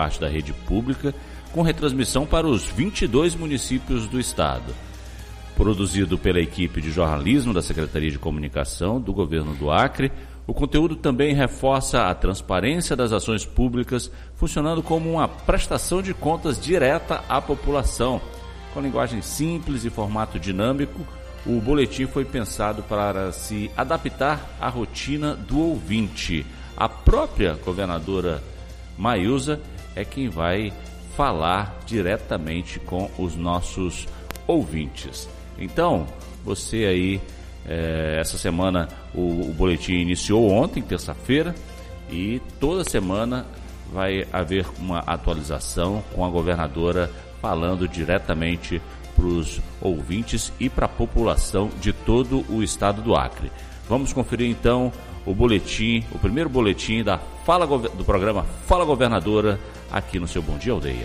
parte da rede pública, com retransmissão para os 22 municípios do estado. Produzido pela equipe de jornalismo da Secretaria de Comunicação do Governo do Acre, o conteúdo também reforça a transparência das ações públicas, funcionando como uma prestação de contas direta à população. Com linguagem simples e formato dinâmico, o boletim foi pensado para se adaptar à rotina do ouvinte. A própria governadora Maísa é quem vai falar diretamente com os nossos ouvintes. Então, você aí, essa semana o boletim iniciou ontem, terça-feira, e toda semana vai haver uma atualização com a governadora falando diretamente para os ouvintes e para a população de todo o estado do Acre. Vamos conferir então o boletim, o primeiro boletim do programa Fala Governadora, aqui no seu Bom Dia Aldeia.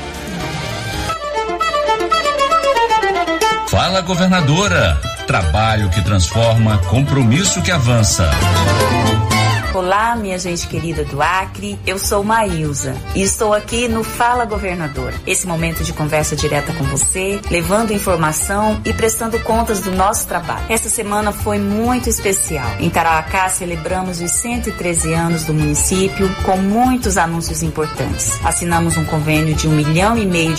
Fala Governadora, trabalho que transforma, compromisso que avança. Olá, minha gente querida do Acre, eu sou Maísa e estou aqui no Fala Governadora. Esse momento de conversa direta com você, levando informação e prestando contas do nosso trabalho. Essa semana foi muito especial. Em Tarauacá celebramos os 113 anos do município com muitos anúncios importantes. Assinamos um convênio de R$1,5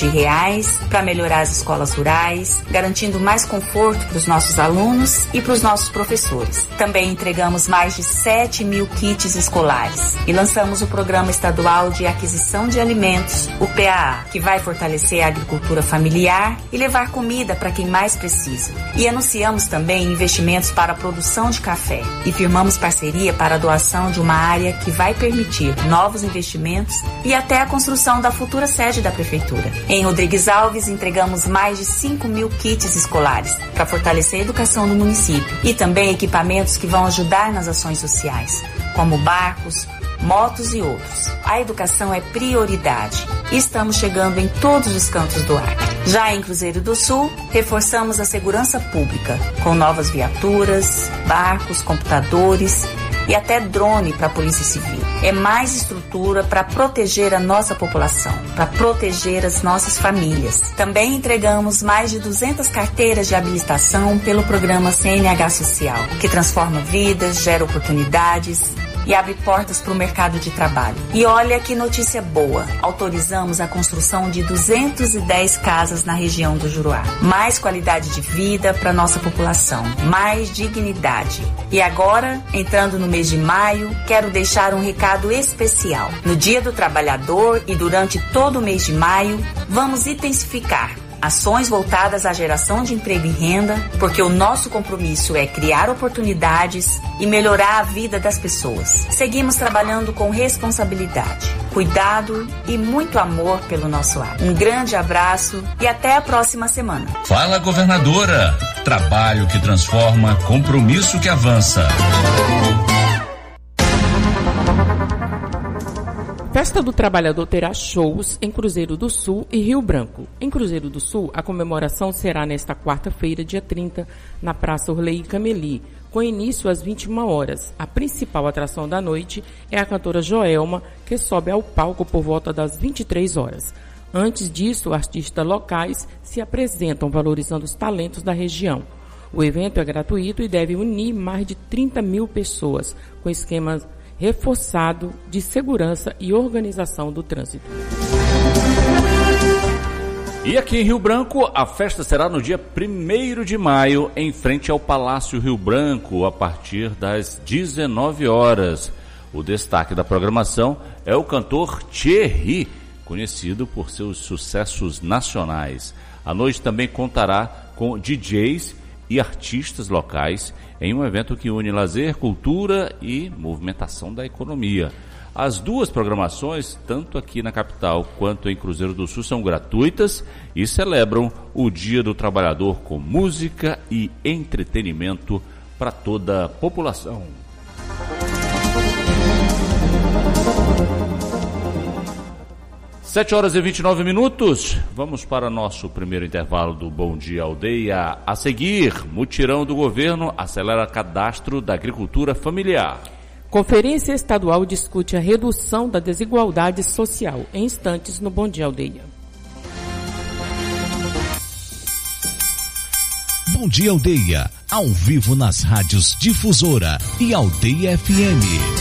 milhão para melhorar as escolas rurais, garantindo mais conforto para os nossos alunos e para os nossos professores. Também entregamos mais de 7 mil kits escolares e lançamos o Programa Estadual de Aquisição de Alimentos, o PAA, que vai fortalecer a agricultura familiar e levar comida para quem mais precisa. E anunciamos também investimentos para a produção de café e firmamos parceria para a doação de uma área que vai permitir novos investimentos e até a construção da futura sede da Prefeitura. Em Rodrigues Alves, entregamos mais de 5 mil kits escolares para fortalecer a educação do município e também equipamentos que vão ajudar nas ações sociais, como barcos, motos e outros. A educação é prioridade e estamos chegando em todos os cantos do Acre. Já em Cruzeiro do Sul, reforçamos a segurança pública, com novas viaturas, barcos, computadores e até drone para a Polícia Civil. É mais estrutura para proteger a nossa população, para proteger as nossas famílias. Também entregamos mais de 200 carteiras de habilitação pelo programa CNH Social, que transforma vidas, gera oportunidades e abre portas para o mercado de trabalho. E olha que notícia boa, autorizamos a construção de 210 casas na região do Juruá. Mais qualidade de vida para nossa população, mais dignidade. E agora, entrando no mês de maio, quero deixar um recado especial. No Dia do Trabalhador e durante todo o mês de maio, vamos intensificar ações voltadas à geração de emprego e renda, porque o nosso compromisso é criar oportunidades e melhorar a vida das pessoas. Seguimos trabalhando com responsabilidade, cuidado e muito amor pelo nosso ar. Um grande abraço e até a próxima semana. Fala Governadora, trabalho que transforma, compromisso que avança. Festa do Trabalhador terá shows em Cruzeiro do Sul e Rio Branco. Em Cruzeiro do Sul, a comemoração será nesta quarta-feira, dia 30, na Praça Orley Cameli, com início às 21 horas. A principal atração da noite é a cantora Joelma, que sobe ao palco por volta das 23 horas. Antes disso, artistas locais se apresentam valorizando os talentos da região. O evento é gratuito e deve unir mais de 30 mil pessoas, com esquemas reforçado de segurança e organização do trânsito. E aqui em Rio Branco, a festa será no dia 1º de maio, em frente ao Palácio Rio Branco, a partir das 19 horas. O destaque da programação é o cantor Thierry, conhecido por seus sucessos nacionais. A noite também contará com DJs e artistas locais em um evento que une lazer, cultura e movimentação da economia. As duas programações, tanto aqui na capital quanto em Cruzeiro do Sul, são gratuitas e celebram o Dia do Trabalhador com música e entretenimento para toda a população. Sete horas e 29 minutos, vamos para nosso primeiro intervalo do Bom Dia Aldeia. A seguir, mutirão do governo acelera cadastro da agricultura familiar. Conferência Estadual discute a redução da desigualdade social. Em instantes, no Bom Dia Aldeia. Bom Dia Aldeia, ao vivo nas rádios Difusora e Aldeia FM.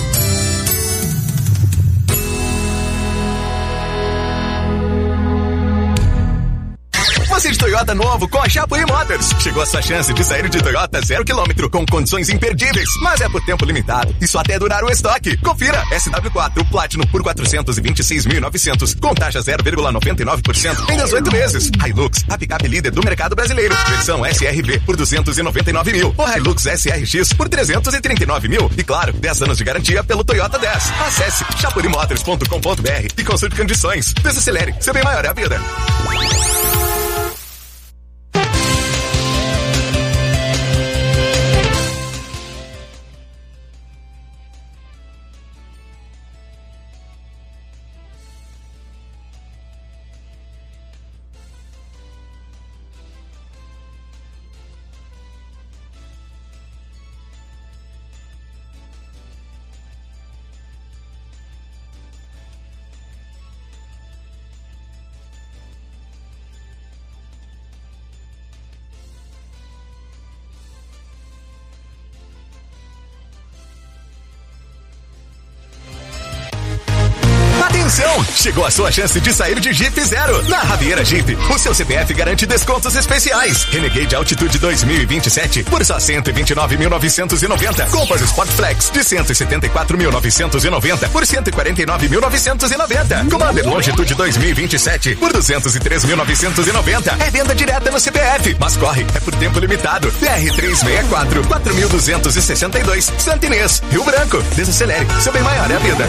Você de Toyota novo com a Chapuri Motors. Chegou a sua chance de sair de Toyota 0 km com condições imperdíveis, mas é por tempo limitado e só até durar o estoque. Confira, SW4 Platinum por 426.900 com taxa 0,99% em 18 meses. Hilux, a picape líder do mercado brasileiro. Versão SRV por 299 mil. Ou Hilux SRX por 339 mil. E claro, 10 anos de garantia pelo Toyota 10. Acesse chapurimotors.com.br e consulte condições. Desacelere, seu bem maior é a vida. Atenção! Chegou a sua chance de sair de Jeep Zero. Na Rabieira Jeep, o seu CPF garante descontos especiais. Renegade Altitude 2027 por só 129.990. Compass Sport Flex de 174.990 por 149.990. Commander Longitude 2027 por 203.990. É venda direta no CPF, mas corre, é por tempo limitado. BR-364, 4.262. Santa Inês, Rio Branco. Desacelere, seu bem maior é a vida.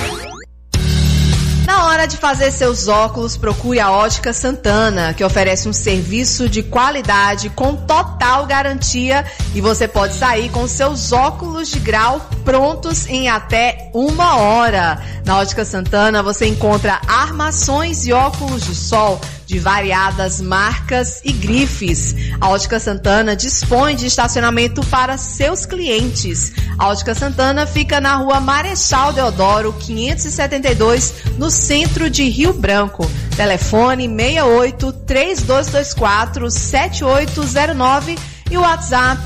Na hora de fazer seus óculos, procure a Ótica Santana, que oferece um serviço de qualidade com total garantia e você pode sair com seus óculos de grau prontos em até 1 hora. Na Ótica Santana você encontra armações e óculos de sol de variadas marcas e grifes. A Ótica Santana dispõe de estacionamento para seus clientes. A Ótica Santana fica na Rua Marechal Deodoro, 572, no centro de Rio Branco. Telefone 68-3224-7809 e o WhatsApp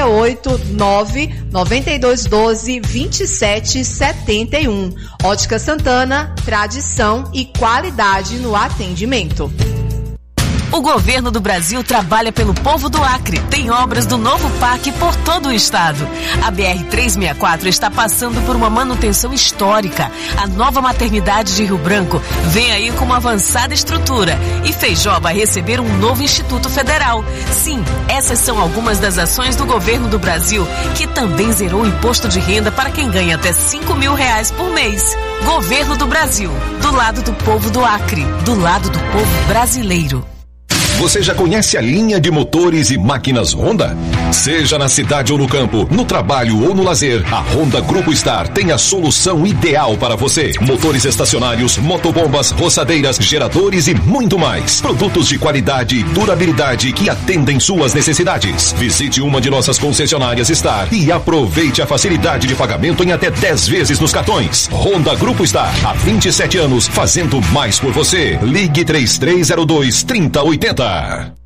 689-9212-2771. Ótica Santana, tradição e qualidade no atendimento. O governo do Brasil trabalha pelo povo do Acre. Tem obras do novo parque por todo o estado. A BR-364 está passando por uma manutenção histórica. A nova maternidade de Rio Branco vem aí com uma avançada estrutura. E Feijó vai receber um novo Instituto Federal. Sim, essas são algumas das ações do governo do Brasil, que também zerou o imposto de renda para quem ganha até R$5.000 por mês. Governo do Brasil, do lado do povo do Acre, do lado do povo brasileiro. Você já conhece a linha de motores e máquinas Honda? Seja na cidade ou no campo, no trabalho ou no lazer, a Honda Grupo Star tem a solução ideal para você. Motores estacionários, motobombas, roçadeiras, geradores e muito mais. Produtos de qualidade e durabilidade que atendem suas necessidades. Visite uma de nossas concessionárias Star e aproveite a facilidade de pagamento em até 10 vezes nos cartões. Honda Grupo Star, há 27 anos, fazendo mais por você. Ligue 3302-3080.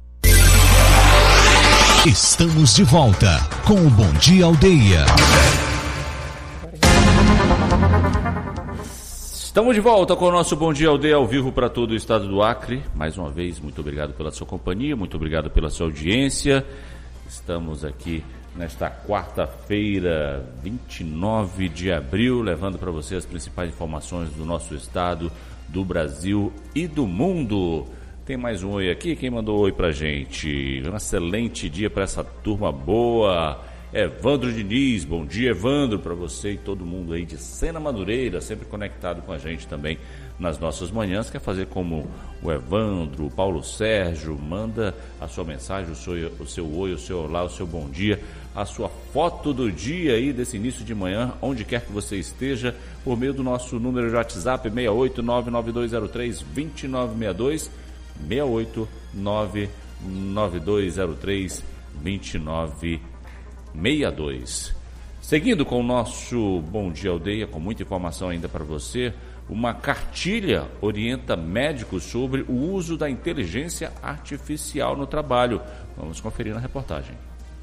Estamos de volta com o Bom Dia Aldeia. Estamos de volta com o nosso Bom Dia Aldeia ao vivo para todo o estado do Acre. Mais uma vez, muito obrigado pela sua companhia, muito obrigado pela sua audiência. Estamos aqui nesta quarta-feira, 29 de abril, levando para você as principais informações do nosso estado, do Brasil e do mundo. Tem mais um oi aqui, quem mandou oi pra gente? Um excelente dia para essa turma boa. Evandro Diniz, bom dia Evandro, para você e todo mundo aí de Sena Madureira, sempre conectado com a gente também nas nossas manhãs. Quer fazer como o Evandro, o Paulo Sérgio, manda a sua mensagem, o seu oi, o seu olá, o seu bom dia, a sua foto do dia aí desse início de manhã, onde quer que você esteja, por meio do nosso número de WhatsApp 68992032962, 68992032962. Seguindo com o nosso Bom Dia Aldeia, com muita informação ainda para você, uma cartilha orienta médicos sobre o uso da inteligência artificial no trabalho. Vamos conferir na reportagem.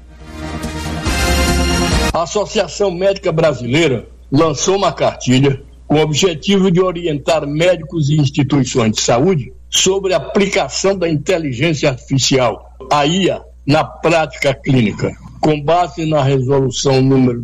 A Associação Médica Brasileira lançou uma cartilha com o objetivo de orientar médicos e instituições de saúde sobre a aplicação da inteligência artificial, a IA, na prática clínica, com base na resolução número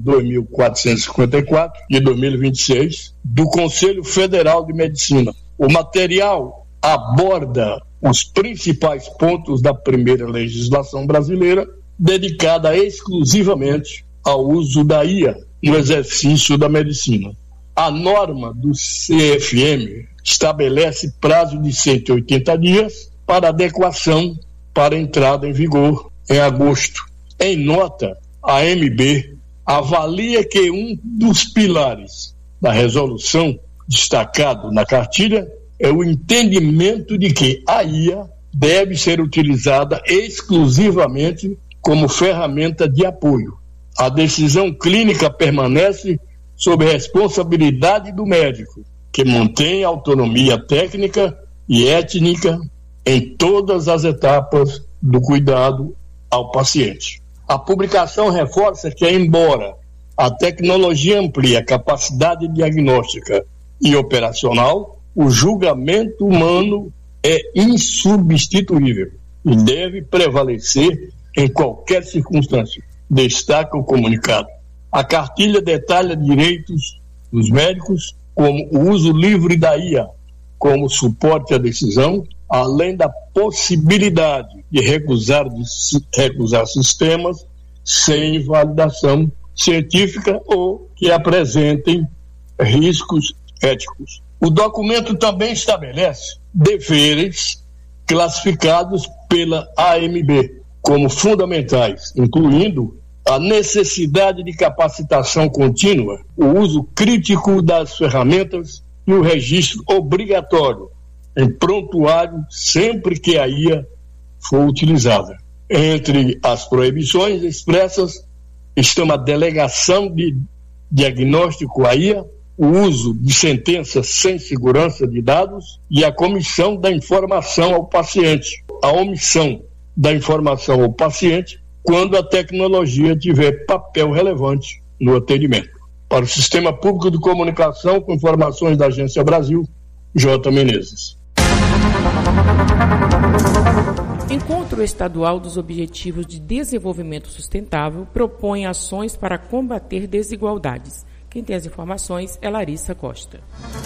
2454 de 2026 do Conselho Federal de Medicina. O material aborda os principais pontos da primeira legislação brasileira dedicada exclusivamente ao uso da IA no exercício da medicina. A norma do CFM estabelece prazo de 180 dias para adequação para entrada em vigor em agosto. Em nota, a AMB avalia que um dos pilares da resolução destacado na cartilha é o entendimento de que a IA deve ser utilizada exclusivamente como ferramenta de apoio. A decisão clínica permanece sob responsabilidade do médico, que mantém autonomia técnica e étnica em todas as etapas do cuidado ao paciente. A publicação reforça que, embora a tecnologia amplie a capacidade diagnóstica e operacional, o julgamento humano é insubstituível e deve prevalecer em qualquer circunstância, destaca o comunicado. A cartilha detalha direitos dos médicos, como o uso livre da IA como suporte à decisão, além da possibilidade de recusar sistemas sem validação científica ou que apresentem riscos éticos. O documento também estabelece deveres classificados pela AMB como fundamentais, incluindo a necessidade de capacitação contínua, o uso crítico das ferramentas e o registro obrigatório em prontuário sempre que a IA for utilizada. Entre as proibições expressas estão a delegação de diagnóstico à IA, o uso de sentenças sem segurança de dados e a comissão da informação ao paciente, a omissão da informação ao paciente quando a tecnologia tiver papel relevante no atendimento. Para o Sistema Público de Comunicação, com informações da Agência Brasil, J. Menezes. Encontro Estadual dos Objetivos de Desenvolvimento Sustentável propõe ações para combater desigualdades. Quem tem as informações é Larissa Costa.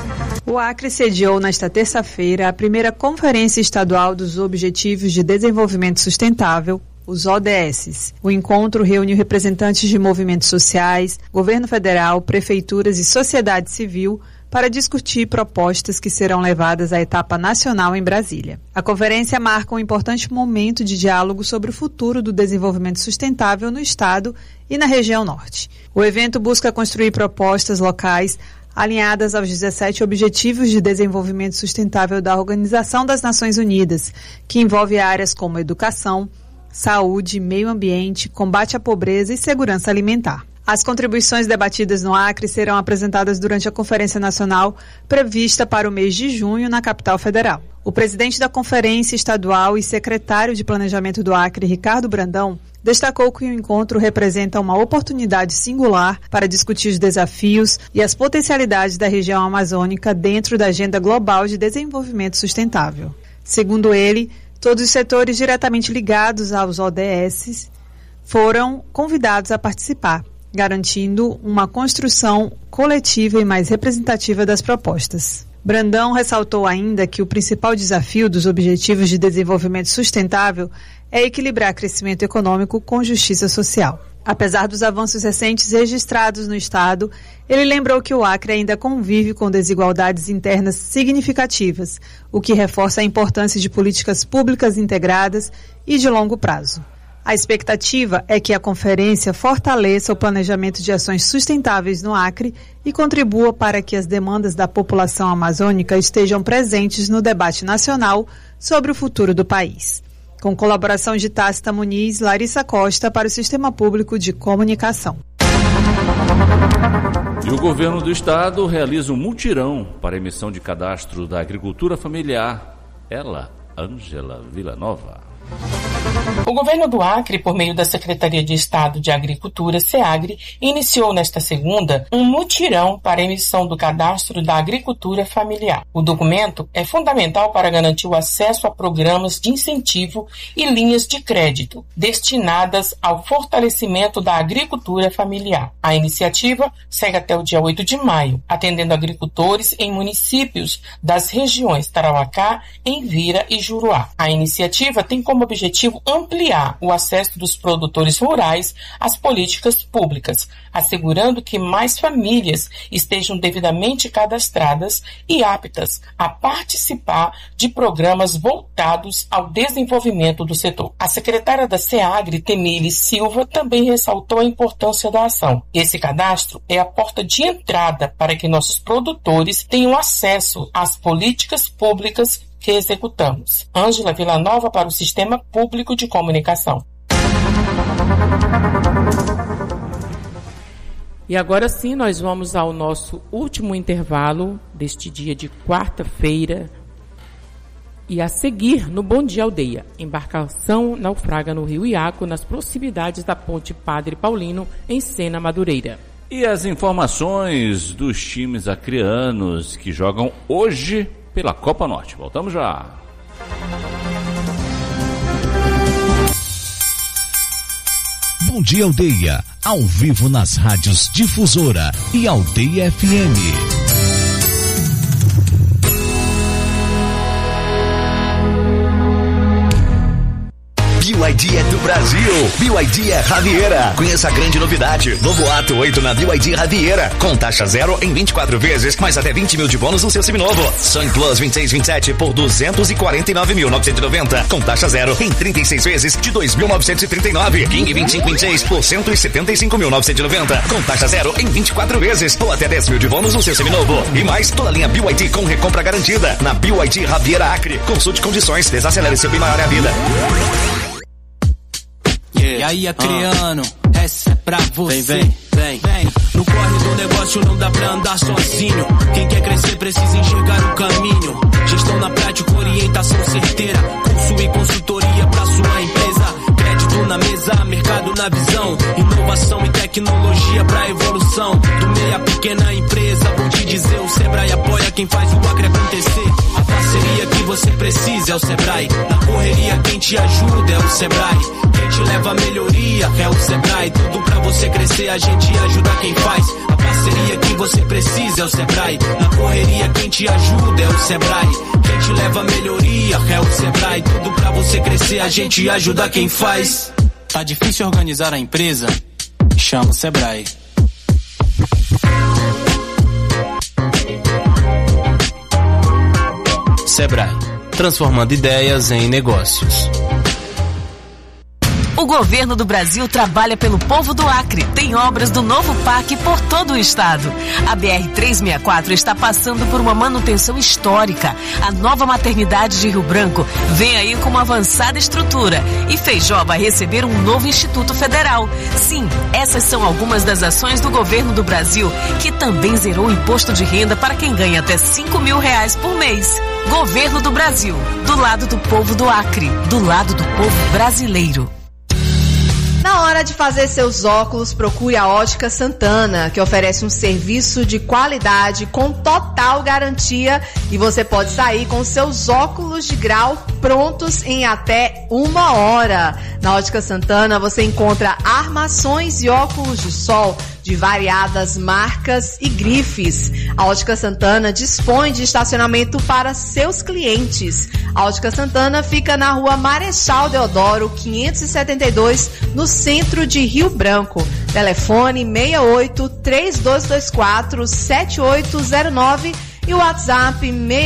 O Acre sediou nesta terça-feira a primeira Conferência Estadual dos Objetivos de Desenvolvimento Sustentável, os ODS. O encontro reuniu representantes de movimentos sociais, governo federal, prefeituras e sociedade civil para discutir propostas que serão levadas à etapa nacional em Brasília. A conferência marca um importante momento de diálogo sobre o futuro do desenvolvimento sustentável no Estado e na região norte. O evento busca construir propostas locais alinhadas aos 17 Objetivos de Desenvolvimento Sustentável da Organização das Nações Unidas, que envolve áreas como educação, saúde, meio ambiente, combate à pobreza e segurança alimentar. As contribuições debatidas no Acre serão apresentadas durante a Conferência Nacional prevista para o mês de junho na capital federal. O presidente da Conferência Estadual e secretário de Planejamento do Acre, Ricardo Brandão, destacou que o encontro representa uma oportunidade singular para discutir os desafios e as potencialidades da região amazônica dentro da Agenda Global de Desenvolvimento Sustentável. Segundo ele, todos os setores diretamente ligados aos ODS foram convidados a participar, garantindo uma construção coletiva e mais representativa das propostas. Brandão ressaltou ainda que o principal desafio dos Objetivos de Desenvolvimento Sustentável é equilibrar crescimento econômico com justiça social. Apesar dos avanços recentes registrados no Estado, ele lembrou que o Acre ainda convive com desigualdades internas significativas, o que reforça a importância de políticas públicas integradas e de longo prazo. A expectativa é que a conferência fortaleça o planejamento de ações sustentáveis no Acre e contribua para que as demandas da população amazônica estejam presentes no debate nacional sobre o futuro do país. Com colaboração de Tácita Muniz, Larissa Costa para o Sistema Público de Comunicação. E o governo do estado realiza um mutirão para emissão de cadastro da agricultura familiar. Ela, Ângela Villanova. O governo do Acre, por meio da Secretaria de Estado de Agricultura, SEAGRE, iniciou nesta segunda um mutirão para a emissão do cadastro da agricultura familiar. O documento é fundamental para garantir o acesso a programas de incentivo e linhas de crédito destinadas ao fortalecimento da agricultura familiar. A iniciativa segue até o dia 8 de maio, atendendo agricultores em municípios das regiões Tarauacá, Envira e Juruá. A iniciativa tem como objetivo ampliar o acesso dos produtores rurais às políticas públicas, assegurando que mais famílias estejam devidamente cadastradas e aptas a participar de programas voltados ao desenvolvimento do setor. A secretária da SEAGRE, Temile Silva, também ressaltou a importância da ação. Esse cadastro é a porta de entrada para que nossos produtores tenham acesso às políticas públicas que executamos. Ângela Villanova para o Sistema Público de Comunicação. E agora sim, nós vamos ao nosso último intervalo deste dia de quarta-feira. E a seguir, no Bom Dia Aldeia, embarcação naufraga no Rio Iaco, nas proximidades da Ponte Padre Paulino, em Sena, Madureira. E as informações dos times acreanos que jogam hoje pela Copa Norte. Voltamos já. Bom Dia Aldeia, ao vivo nas rádios Difusora e Aldeia FM. BYD é do Brasil. BYD é Riviera. Conheça a grande novidade. Novo Ato 8 na BYD Riviera. Com taxa zero em 24 vezes, mais até 20 mil de bônus no seu seminovo. Sun Plus 26/27 por 249.990. Com taxa zero em 36 vezes de 2.939. King 25/26 por 175.990. Com taxa zero em 24 vezes ou até 10 mil de bônus no seu seminovo. E mais toda a linha BYD com recompra garantida. Na BYD Riviera Acre. Consulte condições. Desacelere seu bem maior é a vida. E aí, acreano, essa é pra você. Vem. No corre do negócio não dá pra andar sozinho. Quem quer crescer precisa enxergar o caminho. Gestão na prática, orientação certeira. Curso e consultoria pra sua empresa. Crédito na mesa, mercado na visão. Inovação e tecnologia pra evolução. Do meia pequena empresa, vou te dizer, o Sebrae apoia quem faz o Acre acontecer. A parceria que você precisa é o Sebrae. Na correria quem te ajuda é o Sebrae. Quem te leva a melhoria é o Sebrae. Tudo pra você crescer, a gente ajuda quem faz. A parceria que você precisa é o Sebrae. Na correria quem te ajuda é o Sebrae. Quem te leva a melhoria é o Sebrae. Tudo pra você crescer, a gente ajuda quem faz. Tá difícil organizar a empresa? Chama o Sebrae. Sebrae, transformando ideias em negócios. O governo do Brasil trabalha pelo povo do Acre. Tem obras do novo parque por todo o estado. A BR-364 está passando por uma manutenção histórica. A nova maternidade de Rio Branco vem aí com uma avançada estrutura. E Feijó vai receber um novo Instituto Federal. Sim, essas são algumas das ações do governo do Brasil, que também zerou o imposto de renda para quem ganha até R$5 mil por mês. Governo do Brasil, do lado do povo do Acre, do lado do povo brasileiro. Na hora de fazer seus óculos, procure a Ótica Santana, que oferece um serviço de qualidade com total garantia e você pode sair com seus óculos de grau prontos em até 1 hora. Na Ótica Santana você encontra armações e óculos de sol de variadas marcas e grifes. A Ótica Santana dispõe de estacionamento para seus clientes. A Ótica Santana fica na rua Marechal Deodoro, 572, no centro de Rio Branco. Telefone 68-3224-7809 e o WhatsApp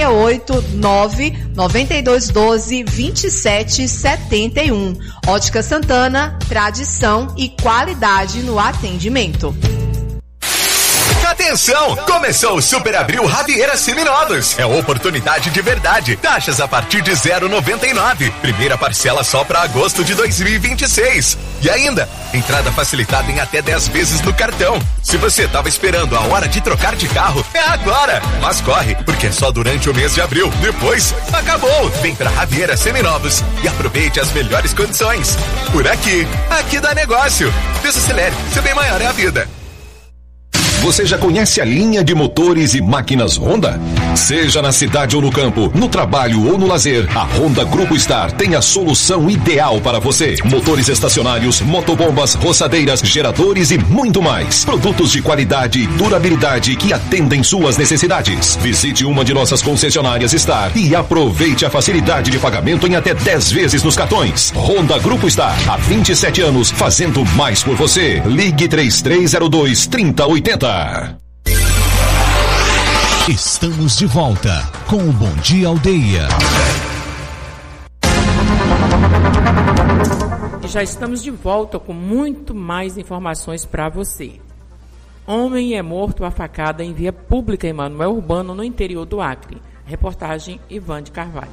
689-9212-2771. Ótica Santana, tradição e qualidade no atendimento. Atenção! Começou o Super Abril Ravieira Seminovos. É oportunidade de verdade. Taxas a partir de 0,99. Primeira parcela só para agosto de 2026. E ainda, entrada facilitada em até 10 vezes no cartão. Se você estava esperando a hora de trocar de carro, é agora. Mas corre, porque é só durante o mês de abril. Depois, acabou. Vem pra Ravieira Seminovos e aproveite as melhores condições. Por aqui dá negócio. Desacelere, seu bem maior é a vida. Você já conhece a linha de motores e máquinas Honda? Seja na cidade ou no campo, no trabalho ou no lazer, a Honda Grupo Star tem a solução ideal para você. Motores estacionários, motobombas, roçadeiras, geradores e muito mais. Produtos de qualidade e durabilidade que atendem suas necessidades. Visite uma de nossas concessionárias Star e aproveite a facilidade de pagamento em até 10 vezes nos cartões. Honda Grupo Star, há 27 anos, fazendo mais por você. Ligue 3302-3080. Estamos de volta com o Bom Dia Aldeia. E já estamos de volta com muito mais informações para você. Homem é morto a facada em via pública em Manoel Urbano, no interior do Acre. Reportagem Ivan de Carvalho.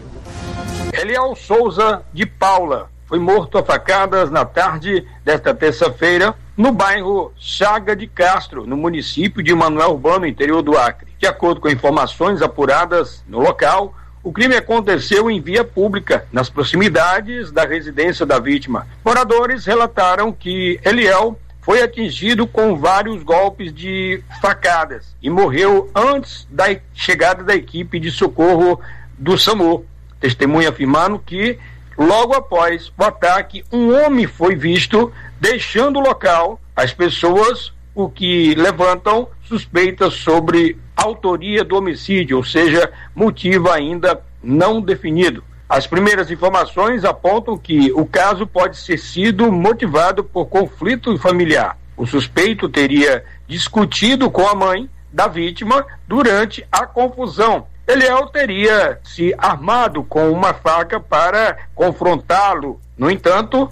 Eliel Souza de Paula foi morto a facadas na tarde desta terça-feira no bairro Chaga de Castro, no município de Manoel Urbano, interior do Acre. De acordo com informações apuradas no local, o crime aconteceu em via pública, nas proximidades da residência da vítima. Moradores relataram que Eliel foi atingido com vários golpes de facadas e morreu antes da chegada da equipe de socorro do SAMU. Testemunha afirmaram que logo após o ataque, um homem foi visto deixando o local. As pessoas, o que levantam suspeitas sobre autoria do homicídio, ou seja, motivo ainda não definido. As primeiras informações apontam que o caso pode ter sido motivado por conflito familiar. O suspeito teria discutido com a mãe da vítima durante a confusão. Eliel teria se armado com uma faca para confrontá-lo. No entanto,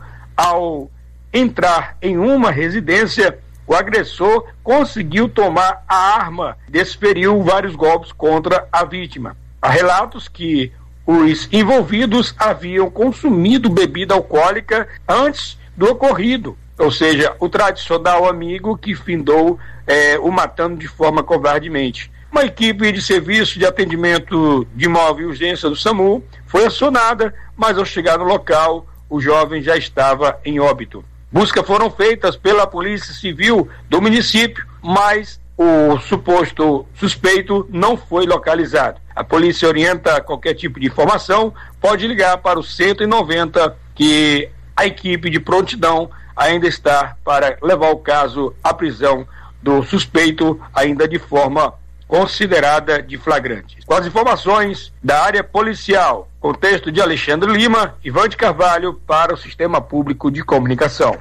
ao entrar em uma residência, o agressor conseguiu tomar a arma e desferiu vários golpes contra a vítima. Há relatos que os envolvidos haviam consumido bebida alcoólica antes do ocorrido, ou seja, o tradicional amigo que findou o matando de forma covardemente. Uma equipe de serviço de atendimento de imóvel e urgência do SAMU foi acionada, mas ao chegar no local, o jovem já estava em óbito. Buscas foram feitas pela Polícia Civil do município, mas o suposto suspeito não foi localizado. A polícia orienta qualquer tipo de informação, pode ligar para o 190, que a equipe de prontidão ainda está para levar o caso à prisão do suspeito, ainda de forma considerada de flagrante. Com as informações da área policial, contexto de Alexandre Lima, Ivan de Carvalho para o Sistema Público de Comunicação.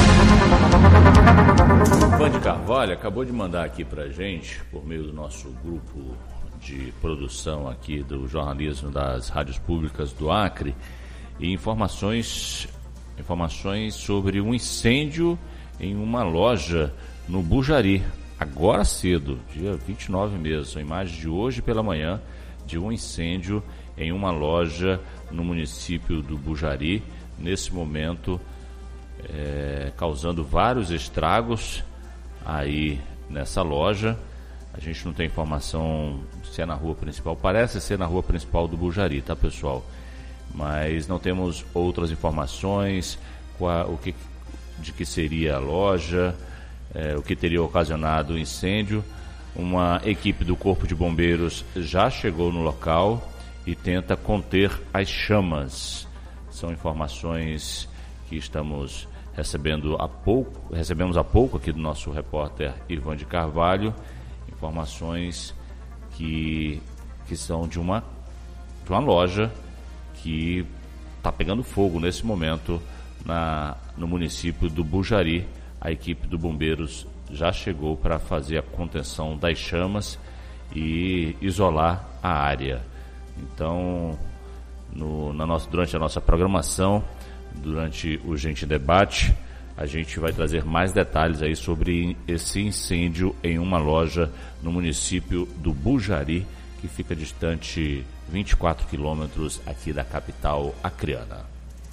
Ivan de Carvalho acabou de mandar aqui pra gente, por meio do nosso grupo de produção aqui do jornalismo das rádios públicas do Acre, e informações sobre um incêndio em uma loja no Bujari. Agora cedo, dia 29 mesmo, são imagens de hoje pela manhã, de um incêndio em uma loja no município do Bujari, nesse momento causando vários estragos aí nessa loja. A gente não tem informação se é na rua principal, parece ser na rua principal do Bujari, tá, pessoal? Mas não temos outras informações, de que seria a loja, o que teria ocasionado o incêndio. Uma equipe do Corpo de Bombeiros já chegou no local e tenta conter as chamas. São informações que recebemos há pouco aqui do nosso repórter Ivan de Carvalho, informações que são de uma loja que está pegando fogo nesse momento no município do Bujari. A equipe do Bombeiros já chegou para fazer a contenção das chamas e isolar a área. Então, durante a nossa programação, durante o Gente Debate, A gente vai trazer mais detalhes aí sobre esse incêndio em uma loja no município do Bujari, que fica distante 24 quilômetros aqui da capital acreana.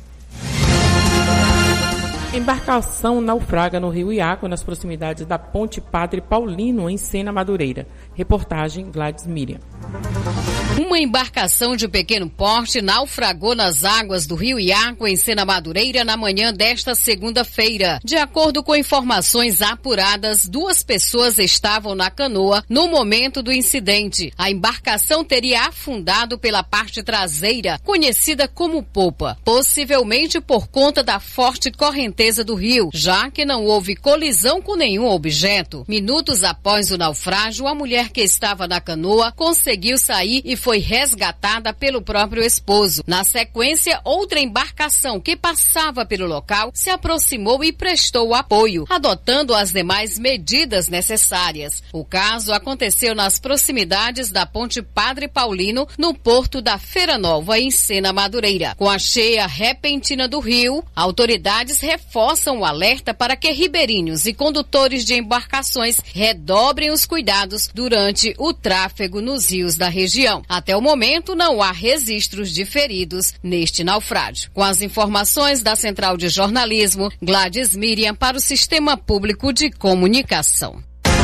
Embarcação naufraga no rio Iaco, nas proximidades da Ponte Padre Paulino, em Sena Madureira. Reportagem Gladys Miriam. Uma embarcação de pequeno porte naufragou nas águas do rio Iaco, em Sena Madureira, na manhã desta segunda-feira. De acordo com informações apuradas, 2 pessoas estavam na canoa no momento do incidente. A embarcação teria afundado pela parte traseira, conhecida como popa, possivelmente por conta da forte correnteza do rio, já que não houve colisão com nenhum objeto. Minutos após o naufrágio, a mulher que estava na canoa conseguiu sair e foi resgatada pelo próprio esposo. Na sequência, outra embarcação que passava pelo local se aproximou e prestou apoio, adotando as demais medidas necessárias. O caso aconteceu nas proximidades da Ponte Padre Paulino, no porto da Feira Nova, em Sena Madureira. Com a cheia repentina do rio, autoridades reforçam o alerta para que ribeirinhos e condutores de embarcações redobrem os cuidados durante o tráfego nos rios da região. Até o momento, não há registros de feridos neste naufrágio. Com as informações da Central de Jornalismo, Gladys Miriam para o Sistema Público de Comunicação.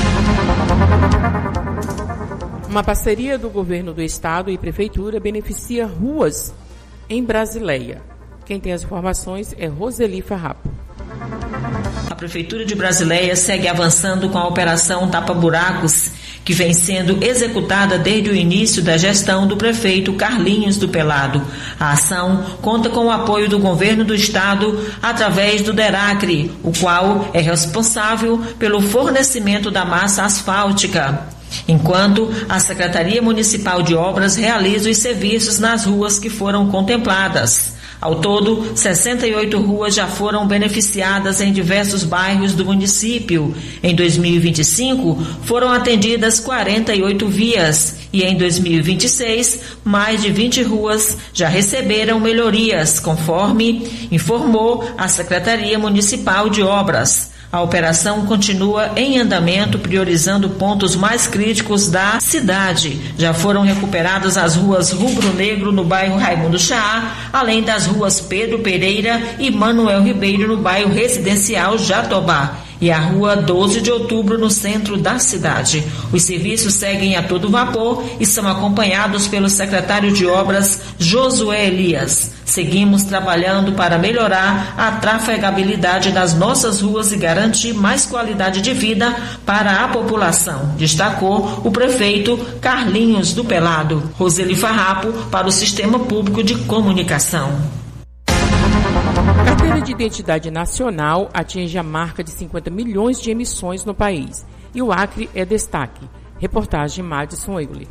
Uma parceria do governo do estado e prefeitura beneficia ruas em Brasileia. Quem tem as informações é Roseli Farrapo. A Prefeitura de Brasileia segue avançando com a Operação Tapa Buracos, que vem sendo executada desde o início da gestão do prefeito Carlinhos do Pelado. A ação conta com o apoio do governo do estado através do DERACRE, o qual é responsável pelo fornecimento da massa asfáltica, enquanto a Secretaria Municipal de Obras realiza os serviços nas ruas que foram contempladas. Ao todo, 68 ruas já foram beneficiadas em diversos bairros do município. Em 2025, foram atendidas 48 vias e em 2026, mais de 20 ruas já receberam melhorias, conforme informou a Secretaria Municipal de Obras. A operação continua em andamento, priorizando pontos mais críticos da cidade. Já foram recuperadas as ruas Rubro Negro, no bairro Raimundo Chaá, além das ruas Pedro Pereira e Manuel Ribeiro, no bairro Residencial Jatobá, e a rua 12 de Outubro, no centro da cidade. Os serviços seguem a todo vapor e são acompanhados pelo secretário de Obras, Josué Elias. Seguimos trabalhando para melhorar a trafegabilidade das nossas ruas e garantir mais qualidade de vida para a população, destacou o prefeito Carlinhos do Pelado. Roseli Farrapo para o Sistema Público de Comunicação. Carteira de Identidade Nacional atinge a marca de 50 milhões de emissões no país. E o Acre é destaque. Reportagem Madison Egli.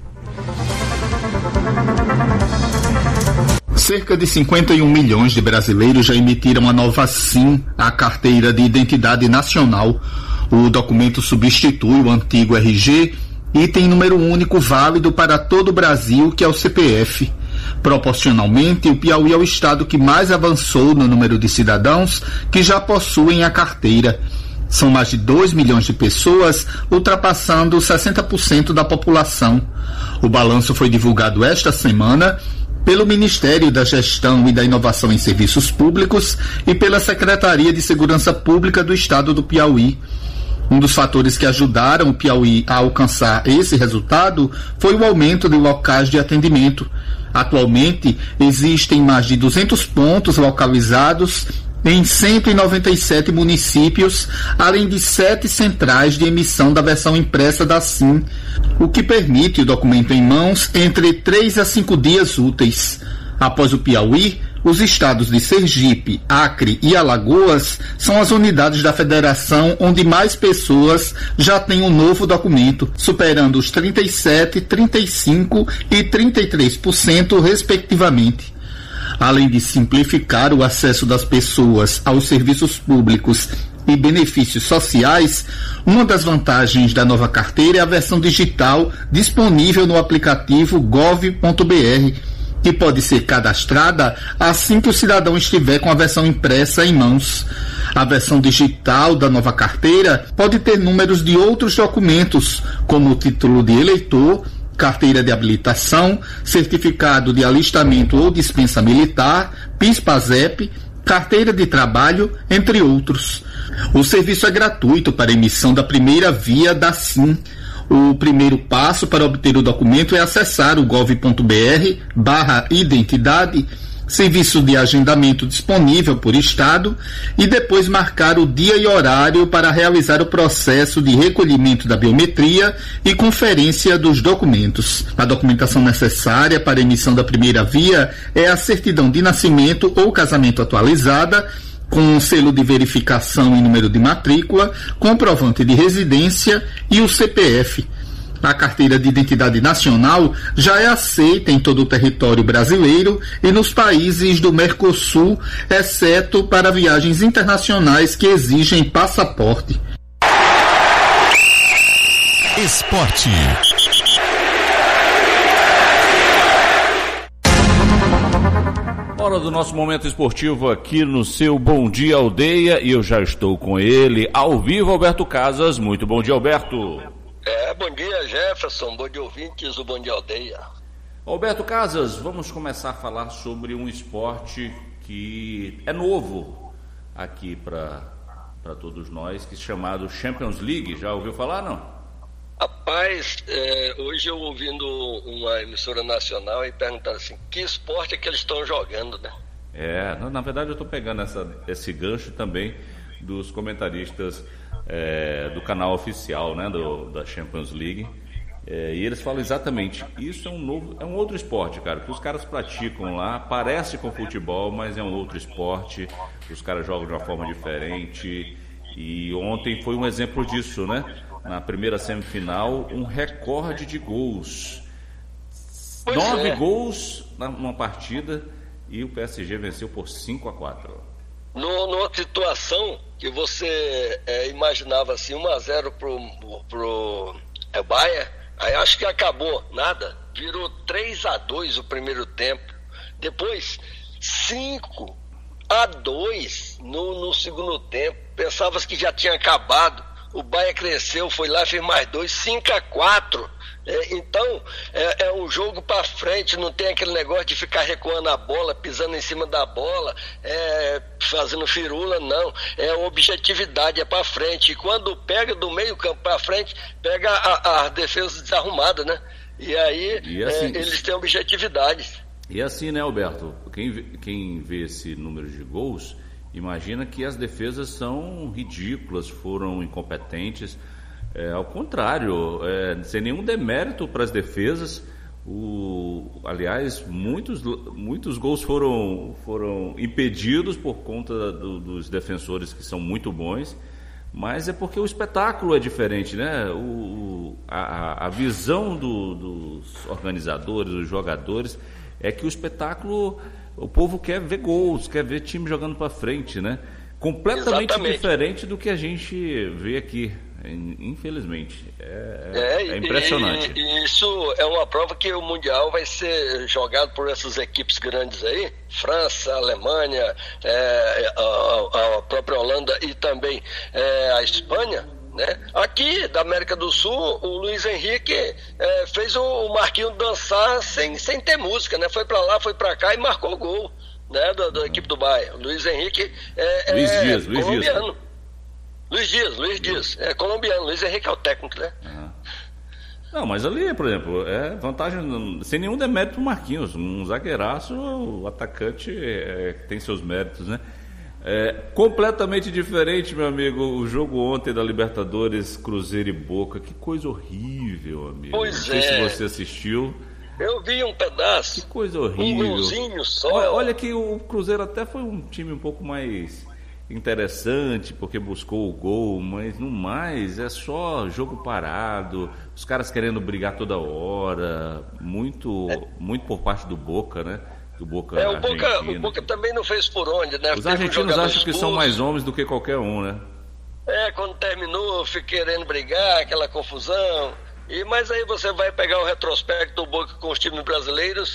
Cerca de 51 milhões de brasileiros já emitiram a nova SIM, a Carteira de Identidade Nacional. O documento substitui o antigo RG e tem número único válido para todo o Brasil, que é o CPF. Proporcionalmente, o Piauí é o estado que mais avançou no número de cidadãos que já possuem a carteira. São mais de 2 milhões de pessoas, ultrapassando 60% da população. O balanço foi divulgado esta semana pelo Ministério da Gestão e da Inovação em Serviços Públicos e pela Secretaria de Segurança Pública do Estado do Piauí. Um dos fatores que ajudaram o Piauí a alcançar esse resultado foi o aumento de locais de atendimento. Atualmente, existem mais de 200 pontos localizados em 197 municípios, além de 7 centrais de emissão da versão impressa da SIM, o que permite o documento em mãos entre 3 a 5 dias úteis. Após o Piauí, os estados de Sergipe, Acre e Alagoas são as unidades da federação onde mais pessoas já têm um novo documento, superando os 37%, 35% e 33%, respectivamente. Além de simplificar o acesso das pessoas aos serviços públicos e benefícios sociais, uma das vantagens da nova carteira é a versão digital disponível no aplicativo gov.br, que pode ser cadastrada assim que o cidadão estiver com a versão impressa em mãos. A versão digital da nova carteira pode ter números de outros documentos, como o título de eleitor, carteira de habilitação, certificado de alistamento ou dispensa militar, PIS/PASEP, carteira de trabalho, entre outros. O serviço é gratuito para emissão da primeira via da SIM. O primeiro passo para obter o documento é acessar o gov.br/identidade, serviço de agendamento disponível por estado, e depois marcar o dia e horário para realizar o processo de recolhimento da biometria e conferência dos documentos. A documentação necessária para a emissão da primeira via é a certidão de nascimento ou casamento atualizada, com selo de verificação e número de matrícula, comprovante de residência e o CPF. A carteira de identidade nacional já é aceita em todo o território brasileiro e nos países do Mercosul, exceto para viagens internacionais que exigem passaporte. Esporte. Hora do nosso momento esportivo aqui no seu Bom Dia Aldeia, e eu já estou com ele ao vivo, Alberto Casas. Muito bom dia, Alberto. Bom dia, Jefferson, bom dia, ouvintes do Bom Dia Aldeia. Alberto Casas, vamos começar a falar sobre um esporte que é novo aqui para todos nós, que é chamado Champions League. Já ouviu falar, não? Rapaz, hoje eu ouvindo uma emissora nacional e perguntando assim, que esporte é que eles estão jogando, né? Na verdade eu estou pegando esse gancho também dos comentaristas do canal oficial, né, da Champions League, e eles falam exatamente, isso é um outro esporte, cara, que os caras praticam lá, parece com futebol, mas é um outro esporte, os caras jogam de uma forma diferente, e ontem foi um exemplo disso, né? Na primeira semifinal, um recorde de gols. 9 gols numa partida, e o PSG venceu por 5-4. Numa situação que você imaginava assim, 1-0 pro Bayern, aí acho que acabou, nada, virou 3-2 o primeiro tempo, depois 5-2 no segundo tempo, pensavas que já tinha acabado, o Bayern cresceu, foi lá, fez mais 2, 5-4. Então, é um jogo para frente, não tem aquele negócio de ficar recuando a bola, pisando em cima da bola, fazendo firula, não. É objetividade, é para frente. E quando pega do meio campo para frente, pega a defesa desarrumada, né? E aí, assim, eles têm objetividade. E assim, né, Alberto? Quem vê esse número de gols, imagina que as defesas são ridículas, foram incompetentes. Ao contrário, sem nenhum demérito para as defesas. Aliás, muitos gols foram impedidos por conta dos defensores, que são muito bons, mas é porque o espetáculo é diferente, né? A visão dos organizadores, dos jogadores, é que o espetáculo, o povo quer ver gols, quer ver time jogando para frente, né? Completamente diferente do que a gente vê aqui. Infelizmente, é impressionante. E isso é uma prova que o Mundial vai ser jogado por essas equipes grandes aí, França, Alemanha, a própria Holanda e também a Espanha, né? Aqui da América do Sul, o Luiz Henrique fez o Marquinhos dançar sem ter música, né? Foi pra lá, foi pra cá e marcou o gol, né? Da equipe do Bayern. O Luiz Henrique Luiz colombiano. Luiz Dias, é colombiano, Luiz Henrique é o técnico, né? Não, mas ali, por exemplo, vantagem, sem nenhum demérito pro Marquinhos, um zagueiraço, o atacante tem seus méritos, né? Completamente diferente, meu amigo, o jogo ontem da Libertadores, Cruzeiro e Boca, que coisa horrível, amigo. Não sei se você assistiu. Eu vi um pedaço. Que coisa horrível. Um golzinho só. Olha que o Cruzeiro até foi um time um pouco mais interessante, porque buscou o gol, mas no mais é só jogo parado, os caras querendo brigar toda hora, muito por parte do Boca, né? Do Boca argentino. O Boca também não fez por onde, né? Os argentinos acham que são mais homens do que qualquer um, né? Quando terminou, fica querendo brigar, aquela confusão. Mas aí você vai pegar o retrospecto do Boca com os times brasileiros,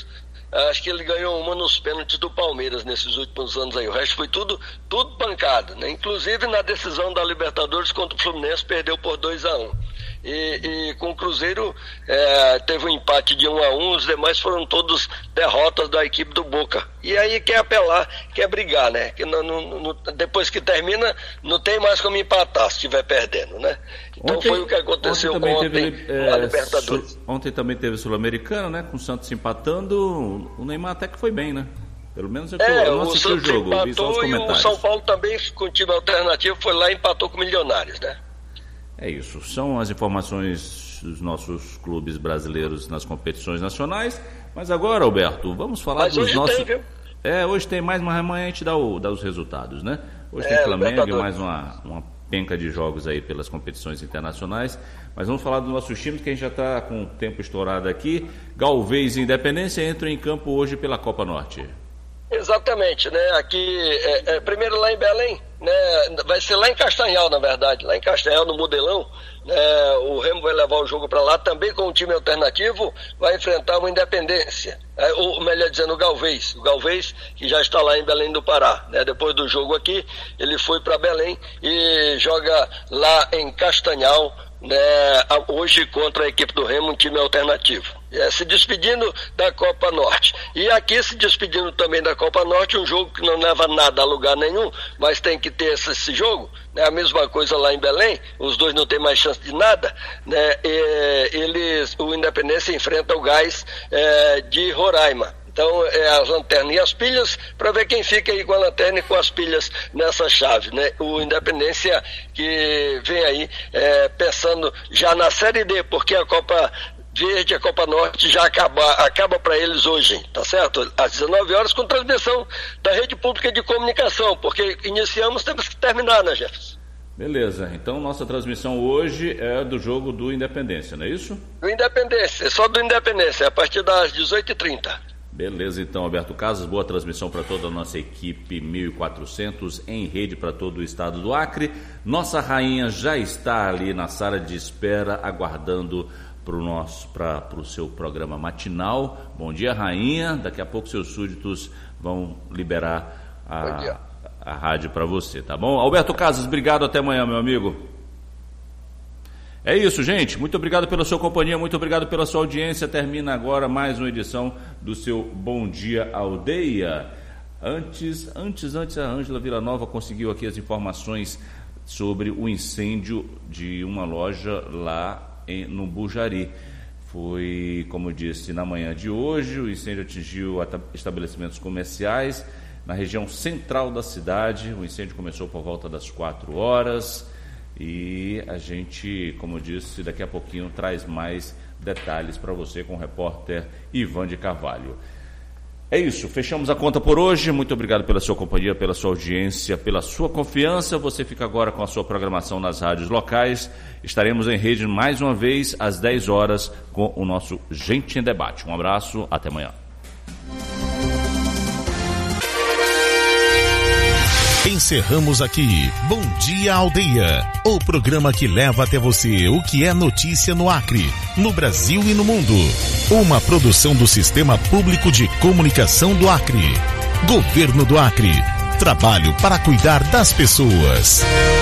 Acho que ele ganhou uma nos pênaltis do Palmeiras nesses últimos anos aí. O resto foi tudo pancada, né? Inclusive na decisão da Libertadores contra o Fluminense perdeu por 2-1. E com o Cruzeiro teve um empate de 1-1, os demais foram todos derrotas da equipe do Boca. E aí quer apelar, quer brigar, né? Que depois que termina, não tem mais como empatar se estiver perdendo, né? Então foi o que aconteceu ontem na Libertadores. Ontem também teve Sul-Americana, né? Com o Santos empatando, o Neymar até que foi bem, né? Pelo menos eu não assisti o jogo, vi só os comentários. E o São Paulo também, com o time alternativo, foi lá e empatou com o Milionários, né? É isso, são as informações dos nossos clubes brasileiros nas competições nacionais. Mas agora, Alberto, vamos falar dos nossos... Tem, viu? Hoje tem mais, mas amanhã a gente dá os resultados, né? Hoje tem Flamengo e mais uma penca de jogos aí pelas competições internacionais. Mas vamos falar dos nossos times, que a gente já está com o tempo estourado aqui. Galvez e Independência entram em campo hoje pela Copa Norte. Exatamente, né? Aqui, primeiro lá em Belém, né? Vai ser lá em Castanhal, na verdade, lá em Castanhal, no Modelão, né? O Remo vai levar o jogo para lá, também com um time alternativo, vai enfrentar o Independência, ou melhor dizendo, o Galvez, que já está lá em Belém do Pará, né? Depois do jogo aqui, ele foi para Belém e joga lá em Castanhal, né, hoje contra a equipe do Remo, um time alternativo, se despedindo da Copa Norte. E aqui se despedindo também da Copa Norte, um jogo que não leva nada a lugar nenhum, mas tem que ter esse jogo, né, a mesma coisa lá em Belém, os dois não tem mais chance de nada, né, o Independência enfrenta o Gás de Roraima. Então, as lanternas e as pilhas, para ver quem fica aí com a lanterna e com as pilhas nessa chave, né? O Independência que vem aí pensando já na Série D, porque a Copa Verde, a Copa Norte já acaba para eles hoje, tá certo? Às 19 horas com transmissão da Rede Pública de Comunicação, porque iniciamos, temos que terminar, né, Jefferson? Beleza, então nossa transmissão hoje é do jogo do Independência, não é isso? Do Independência, só do Independência, a partir das 18h30. Beleza, então, Alberto Casas, boa transmissão para toda a nossa equipe 1400 em rede para todo o estado do Acre. Nossa rainha já está ali na sala de espera, aguardando para o seu programa matinal. Bom dia, rainha. Daqui a pouco seus súditos vão liberar a rádio para você, tá bom? Alberto Casas, obrigado, até amanhã, meu amigo. É isso, gente. Muito obrigado pela sua companhia, muito obrigado pela sua audiência. Termina agora mais uma edição do seu Bom Dia Aldeia. Antes, a Ângela Villanova conseguiu aqui as informações sobre o incêndio de uma loja lá no Bujari. Foi, como disse, na manhã de hoje. O incêndio atingiu estabelecimentos comerciais na região central da cidade. O incêndio começou por volta das 4 horas. E a gente, como disse, daqui a pouquinho traz mais detalhes para você com o repórter Ivan de Carvalho. É isso, fechamos a conta por hoje. Muito obrigado pela sua companhia, pela sua audiência, pela sua confiança. Você fica agora com a sua programação nas rádios locais. Estaremos em rede mais uma vez às 10 horas com o nosso Gente em Debate. Um abraço, até amanhã. Encerramos aqui Bom Dia Aldeia, o programa que leva até você o que é notícia no Acre, no Brasil e no mundo. Uma produção do Sistema Público de Comunicação do Acre. Governo do Acre. Trabalho para cuidar das pessoas.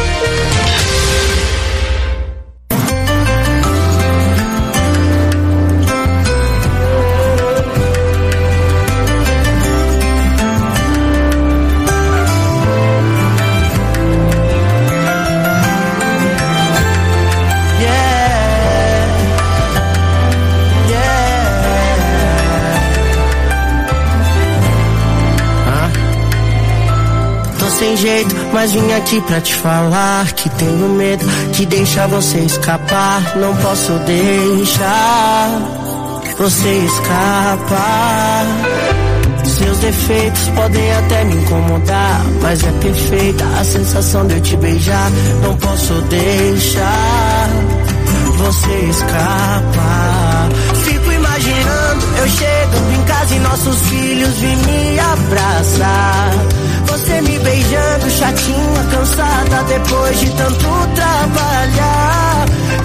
Sem jeito, mas vim aqui pra te falar que tenho medo de deixar você escapar. Não posso deixar você escapar. Seus defeitos podem até me incomodar, mas é perfeita a sensação de eu te beijar. Não posso deixar você escapar. Fico imaginando eu chegando em casa e nossos filhos vêm me abraçar. Você me beijando, chatinha, cansada, depois de tanto trabalhar. Eu cuido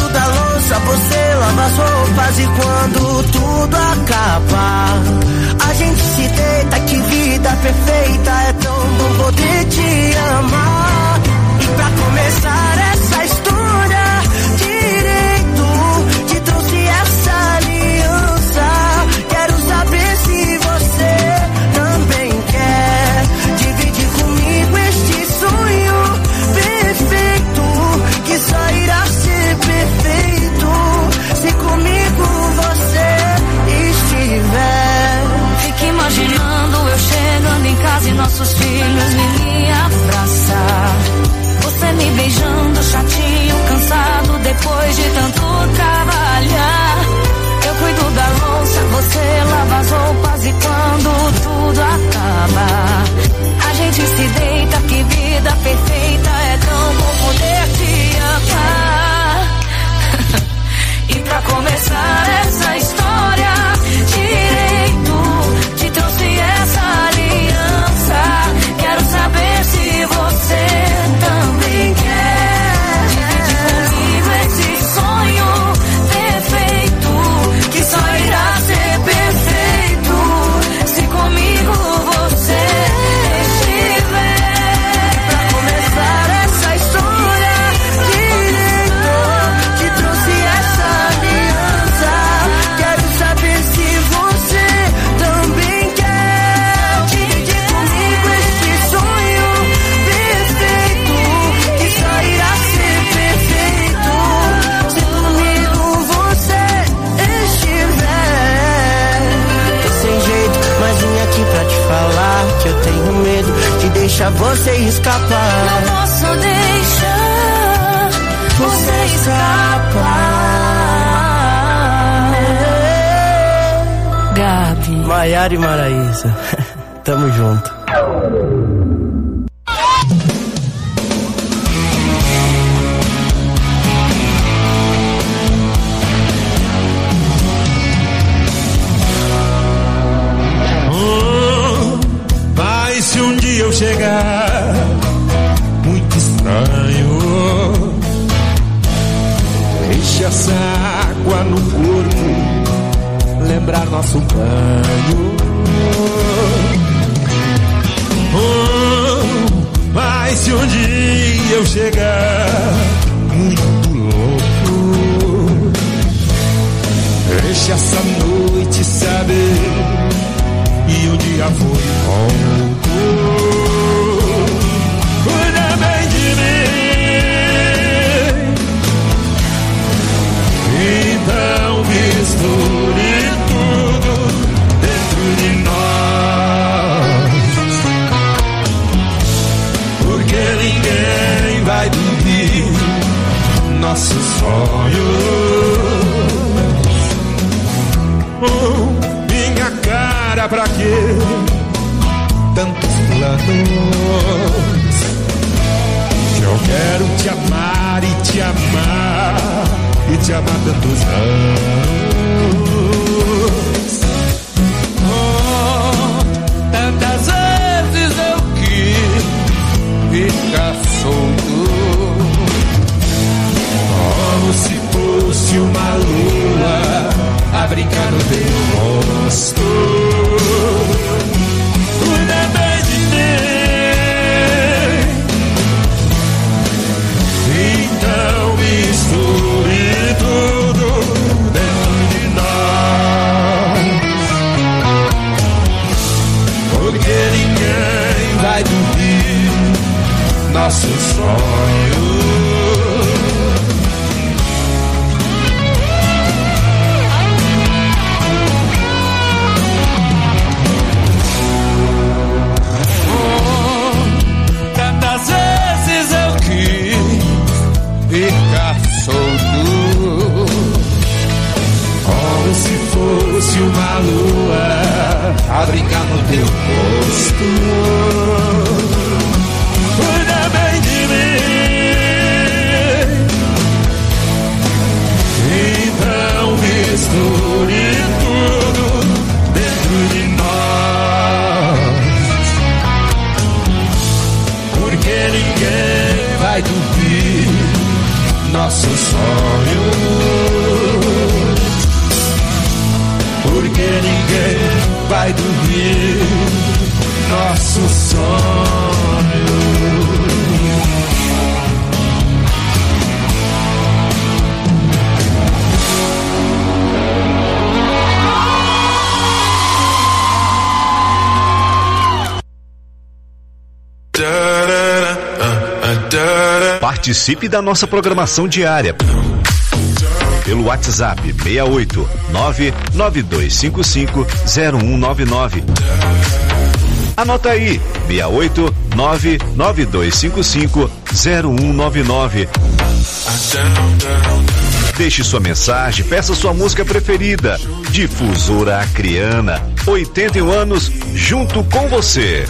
da louça, você lava as roupas e quando tudo acaba, a gente se deita, que vida perfeita, é tão bom poder te amar. E pra começar essa história direito, te trouxe essa aliança. Quero saber se você também quer dividir comigo este sonho perfeito, que só irá ser perfeito se comigo você estiver. Fique imaginando eu chegando em casa e nossos filhos me abraçar. Você me beijando, chatinho, cansado, depois de tanto trabalhar. Eu cuido da louça, você lava as roupas e quando tudo acaba, a gente se deita, que vida perfeita, é tão bom poder te amar. E pra começar essa história direito, te trouxe essa aliança. Quero saber se você também quer dividir comigo esse sonho perfeito, que só irá ser perfeito se comigo você estiver. Pra começar essa história direito, te trouxe essa aliança. Quero saber se você também quer dividir comigo esse sonho perfeito, que só irá ser perfeito se comigo você estiver. Tô sem jeito, mas vim aqui pra te falar que eu tenho medo de deixar você escapar. Não posso deixar você escapar. Gabi, Maiara e Maraísa, tamo junto. Mas se um dia eu chegar muito estranho, enche essa água no corpo, lembrar nosso banho. Mas se um dia eu chegar muito louco, deixa essa noite saber e o dia foi pouco. Cuida bem de mim, então misture tudo dentro de nós, porque ninguém vai dormir nossos sonhos. Minha cara, pra quê tantos planos? Que eu quero te amar e te amar e te amar tantos anos. Tantas vezes eu quis ficar solto, como se fosse uma lua a brincar no teu rosto. Cuida bem de mim, então misture tudo dentro de nós, porque ninguém vai dormir nossos sonhos. Ficar solto, como se fosse uma lua a brincar no teu rosto. Cuida bem de mim, Participe da nossa programação diária pelo WhatsApp 68 992550199. Anota aí, 68 992550199. Deixe sua mensagem, peça sua música preferida. Difusora Acreana, 81 anos junto com você.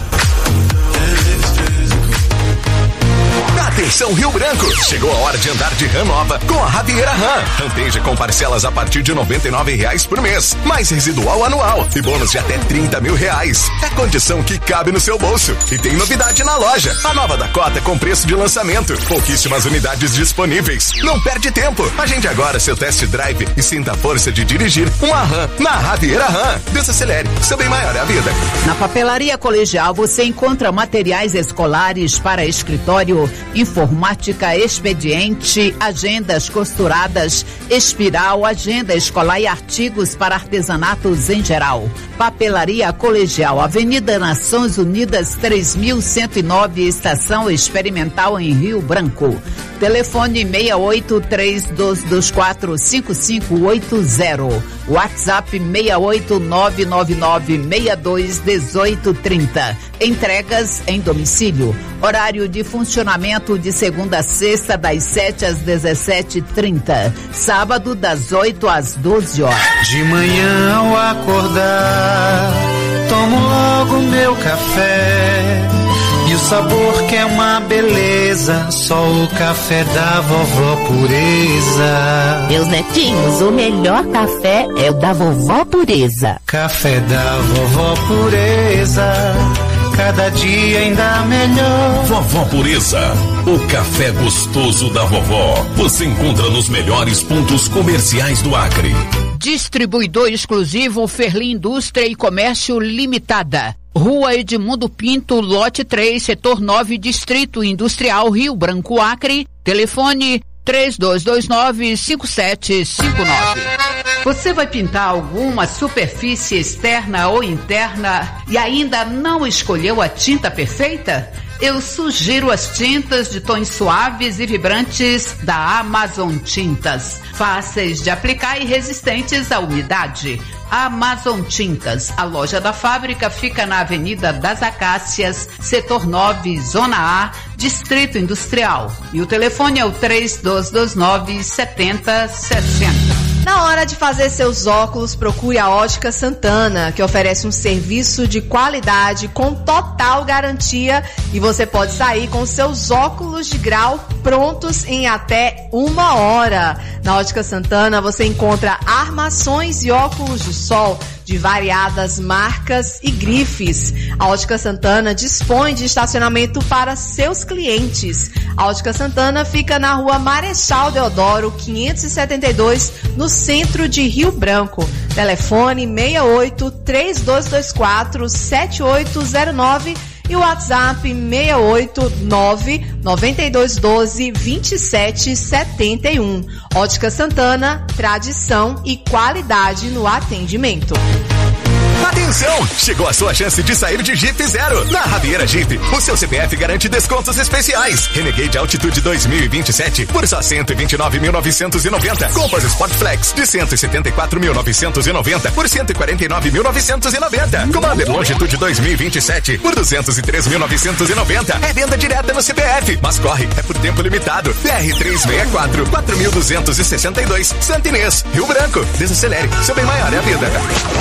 Atenção Rio Branco, chegou a hora de andar de RAM nova com a Ravieira RAM. Ranteja com parcelas a partir de R$ 99,00 por mês, mais residual anual e bônus de até R$30 mil. É condição que cabe no seu bolso. E tem novidade na loja, a nova Dakota com preço de lançamento, pouquíssimas unidades disponíveis. Não perde tempo, agende agora seu test drive e sinta a força de dirigir uma RAM na Ravieira RAM. Desacelere, seu bem maior é a vida. Na Papelaria Colegial você encontra materiais escolares para escritório, informática, expediente, agendas costuradas, espiral, agenda escolar e artigos para artesanatos em geral. Papelaria Colegial, Avenida Nações Unidas 3109, Estação Experimental em Rio Branco. Telefone 6832245580. WhatsApp 68999621830. Entregas em domicílio. Horário de funcionamento de segunda a sexta das 7 às 17h30. Sábado das 8 às 12 horas. De manhã ao acordar, tomo logo meu café. E o sabor que é uma beleza, só o café da vovó Pureza. Meus netinhos, o melhor café é o da vovó Pureza. Café da vovó Pureza, cada dia ainda melhor. Vovó Pureza, o café gostoso da vovó. Você encontra nos melhores pontos comerciais do Acre. Distribuidor exclusivo Ferli Indústria e Comércio Limitada. Rua Edmundo Pinto, lote 3, setor 9, Distrito Industrial, Rio Branco, Acre. Telefone 3229-5759. Você vai pintar alguma superfície externa ou interna e ainda não escolheu a tinta perfeita? Eu sugiro as tintas de tons suaves e vibrantes da Amazon Tintas, fáceis de aplicar e resistentes à umidade. Amazon Tintas, a loja da fábrica fica na Avenida das Acácias, setor 9, Zona A, Distrito Industrial. E o telefone é o 3229-7060. Na hora de fazer seus óculos, procure a Ótica Santana, que oferece um serviço de qualidade com total garantia e você pode sair com seus óculos de grau prontos em até 1 hora. Na Ótica Santana você encontra armações e óculos de sol de variadas marcas e grifes. A Ótica Santana dispõe de estacionamento para seus clientes. A Ótica Santana fica na Rua Marechal Deodoro, 572, no centro de Rio Branco. Telefone 68-3224-7809 e o WhatsApp 689-9212-2771. Ótica Santana, tradição e qualidade no atendimento. Atenção! Chegou a sua chance de sair de Jeep Zero. Na Ravieira Jeep, o seu CPF garante descontos especiais. Renegade Altitude 2027 por só 129.990. Compass Sport Flex de 174.990 por 149.990. Commander Longitude 2027 por 203.990. É venda direta no CPF, mas corre, é por tempo limitado. PR364 4.262 Santa Inês, Rio Branco. Desacelere, seu bem maior é a vida.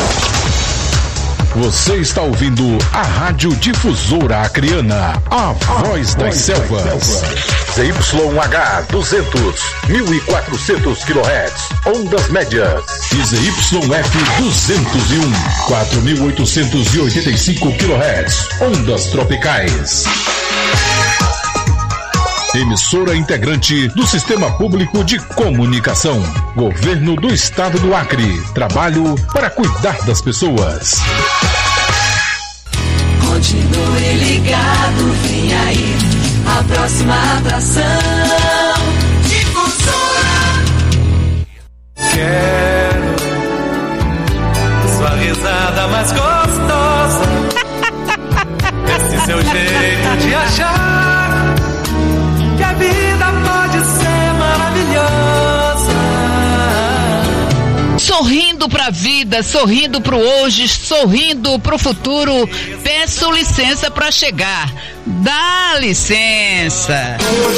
Você está ouvindo a Rádio Difusora Acreana, a voz das selvas. ZYH 200, 1400 kHz, ondas médias. E ZYF 201, 4885 kHz, ondas tropicais. Emissora integrante do Sistema Público de Comunicação. Governo do Estado do Acre. Trabalho para cuidar das pessoas. Continue ligado, vem aí a próxima atração. Difusora. Quero sua risada mais gostosa, esse seu jeito de achar sorrindo para a vida, sorrindo para o hoje, sorrindo para o futuro. Peço licença para chegar. Dá licença.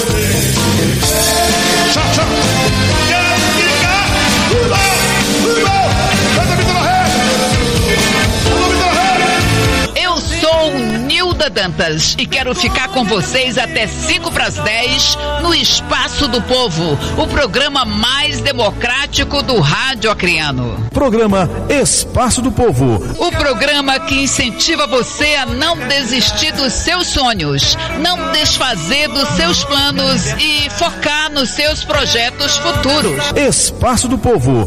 Eu sou Nilda Dantas e quero ficar com vocês até 5:10 no Espaço do Povo, o programa mais democrático do rádio acreano. Programa Espaço do Povo. O programa que incentiva você a não desistir dos seus sonhos, não desfazer dos seus planos e focar nos seus projetos futuros. Espaço do Povo.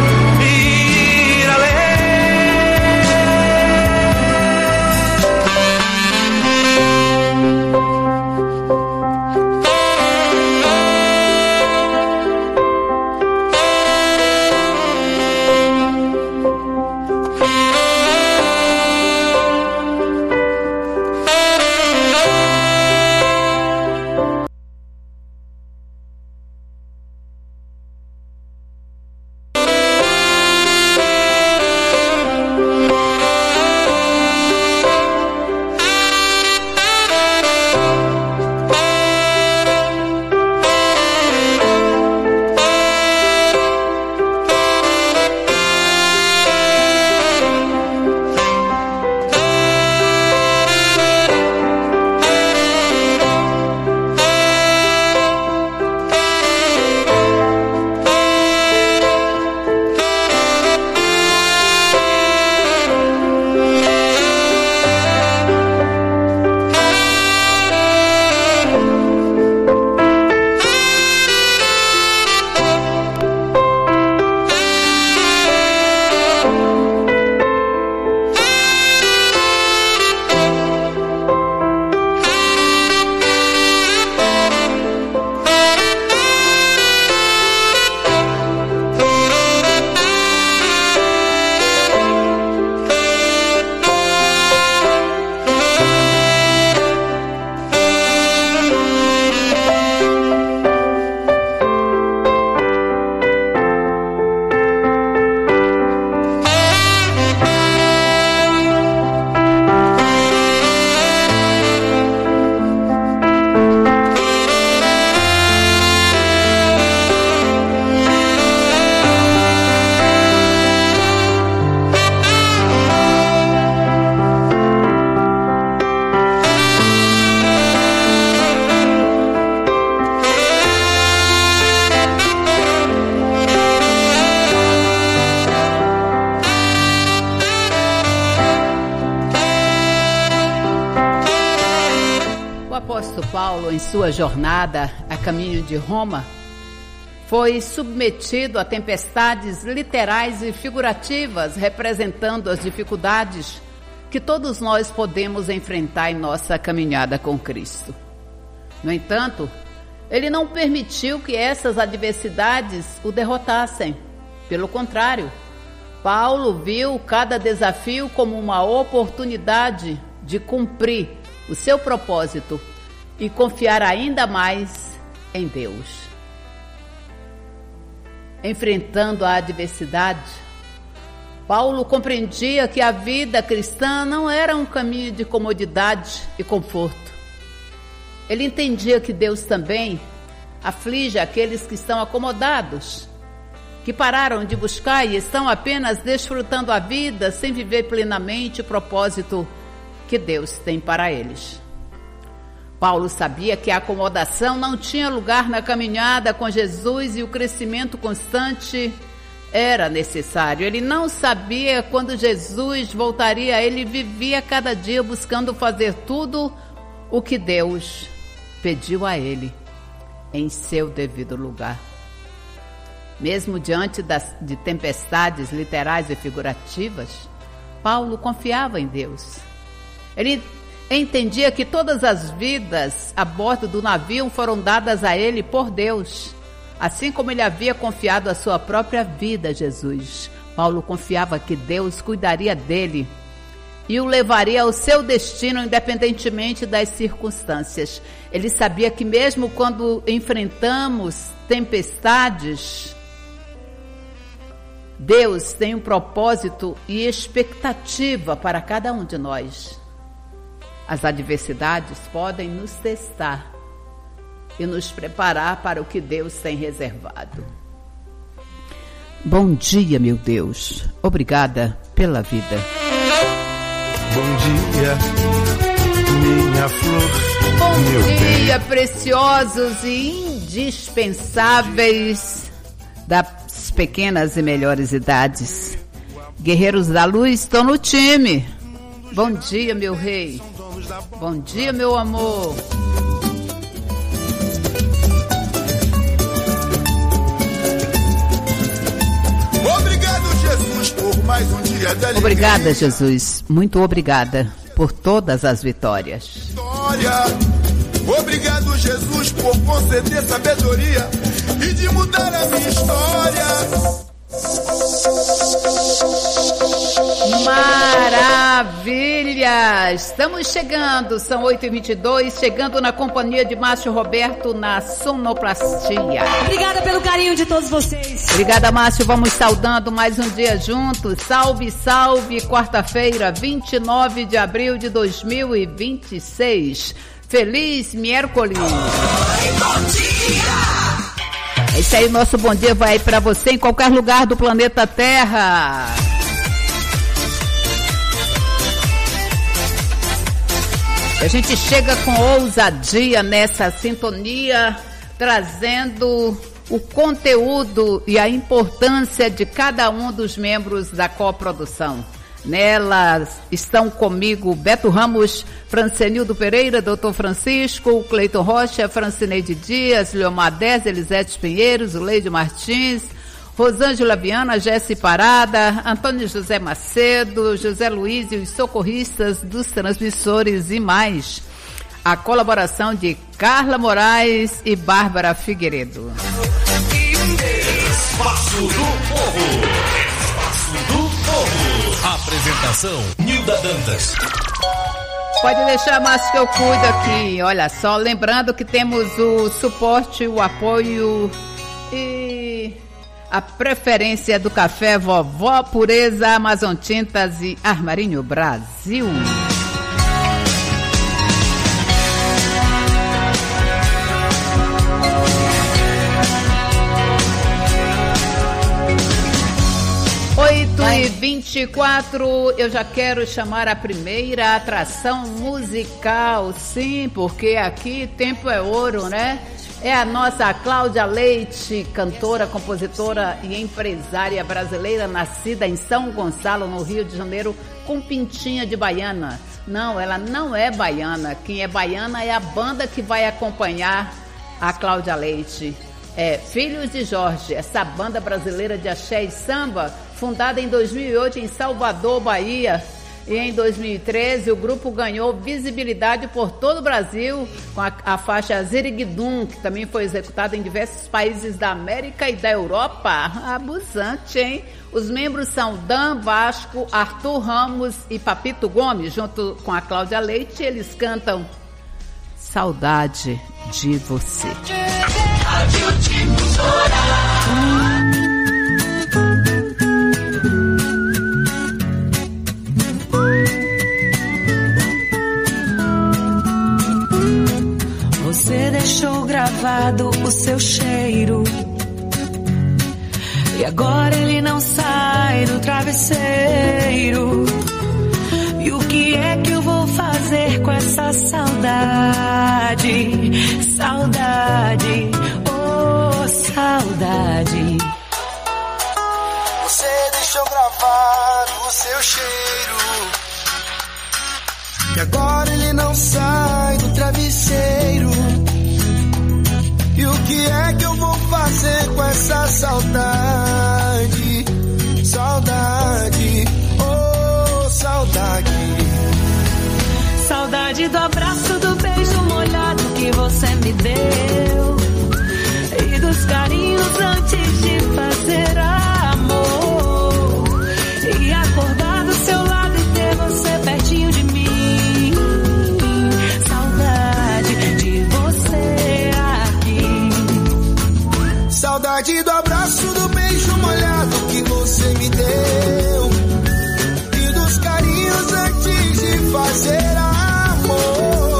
Paulo, em sua jornada a caminho de Roma, foi submetido a tempestades literais e figurativas, representando as dificuldades que todos nós podemos enfrentar em nossa caminhada com Cristo. No entanto, ele não permitiu que essas adversidades o derrotassem. Pelo contrário, Paulo viu cada desafio como uma oportunidade de cumprir o seu propósito e confiar ainda mais em Deus. Enfrentando a adversidade, Paulo compreendia que a vida cristã não era um caminho de comodidade e conforto. Ele entendia que Deus também aflige aqueles que estão acomodados, que pararam de buscar e estão apenas desfrutando a vida sem viver plenamente o propósito que Deus tem para eles. Paulo sabia que a acomodação não tinha lugar na caminhada com Jesus e o crescimento constante era necessário. Ele não sabia quando Jesus voltaria. Ele vivia cada dia buscando fazer tudo o que Deus pediu a ele em seu devido lugar. Mesmo diante de tempestades literais e figurativas, Paulo confiava em Deus. Ele entendia que todas as vidas a bordo do navio foram dadas a ele por Deus, assim como ele havia confiado a sua própria vida a Jesus. Paulo confiava que Deus cuidaria dele e o levaria ao seu destino independentemente das circunstâncias. Ele sabia que mesmo quando enfrentamos tempestades, Deus tem um propósito e expectativa para cada um de nós. As adversidades podem nos testar e nos preparar para o que Deus tem reservado. Bom dia, meu Deus. Obrigada pela vida. Bom dia, minha flor. Bom meu dia, bem. preciosos e indispensáveis das pequenas e melhores idades. Guerreiros da Luz estão no time. Bom dia, meu rei. Bom dia, meu amor. Obrigado, Jesus, por mais um dia de alegria. Obrigada, Jesus. Muito obrigada por todas as vitórias. Obrigado, Jesus, por conceder sabedoria e de mudar a minha história. Maravilha! Estamos chegando, são 8h22, chegando na companhia de Márcio Roberto na sonoplastia. Obrigada pelo carinho de todos vocês. Obrigada, Márcio. Vamos saudando mais um dia juntos. Salve, salve, quarta-feira, 29 de abril de 2026. Feliz miércoles. Bom dia! É isso aí, nosso bom dia vai para você em qualquer lugar do planeta Terra. A gente chega com ousadia nessa sintonia, trazendo o conteúdo e a importância de cada um dos membros da coprodução. Nelas estão comigo Beto Ramos, Francenildo Pereira, Dr. Francisco, Cleiton Rocha, Francineide Dias, Leomar Dez, Elisete Pinheiros, Leide Martins, Rosângela Viana, Jesse Parada, Antônio José Macedo, José Luiz e os socorristas dos transmissores e mais. A colaboração de Carla Moraes e Bárbara Figueiredo. Espaço do Povo. Espaço do Povo. Apresentação, Nilda Dantas. Pode deixar, Márcio, que eu cuido aqui. Olha só, lembrando que temos o suporte, o apoio e a preferência do café Vovó Pureza, Amazon Tintas e Armarinho Brasil. E 24, eu já quero chamar a primeira atração musical, sim, porque aqui tempo é ouro, né? É a nossa Cláudia Leite, cantora, compositora e empresária brasileira, nascida em São Gonçalo, no Rio de Janeiro, com pintinha de baiana. Não, ela não é baiana. Quem é baiana é a banda que vai acompanhar a Cláudia Leite. É Filhos de Jorge, essa banda brasileira de axé e samba, fundada em 2008 em Salvador, Bahia. E em 2013 o grupo ganhou visibilidade por todo o Brasil com a faixa Ziriguidum, que também foi executada em diversos países da América e da Europa. Abusante, hein? Os membros são Dan Vasco, Arthur Ramos e Papito Gomes. Junto com a Cláudia Leite, eles cantam Saudade de Você. Você deixou gravado o seu cheiro e agora ele não sai do travesseiro. E o que é que eu vou fazer com essa saudade? Saudade, oh saudade. Você deixou gravado o seu cheiro e agora ele não sai do travesseiro. E o que é que eu vou fazer com essa saudade? Saudade, oh saudade. Saudade do abraço, do beijo molhado que você me deu e dos carinhos antes de partir.